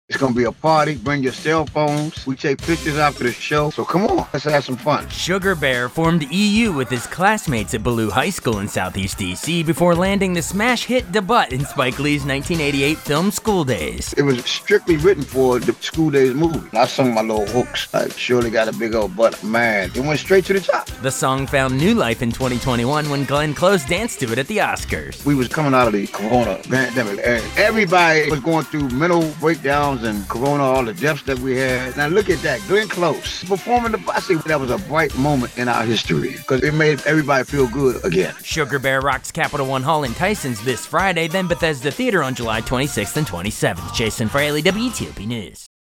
It's gonna be a party. Bring your cell phones. We take pictures after the show. So come on, let's have some fun. Sugar Bear formed EU with his classmates at Ballou High School in Southeast DC before landing the smash hit debut in Spike Lee's 1988 film School Days. It was strictly written for the School Days movie. I sung my little hooks. I surely got a big old butt. Man, it went straight to the top. The song found new life in 2021 when Glenn Close danced to it at the Oscars. We was coming out of the corona pandemic, and everybody was going through mental breakdowns and corona, all the deaths that we had. Now look at that, Glenn Close performing the I think that was a bright moment in our history because it made everybody feel good again. Sugar Bear rocks Capital One Hall in Tysons this Friday, then Bethesda Theater on July 26th and 27th. Jason Fraley, WTOP News.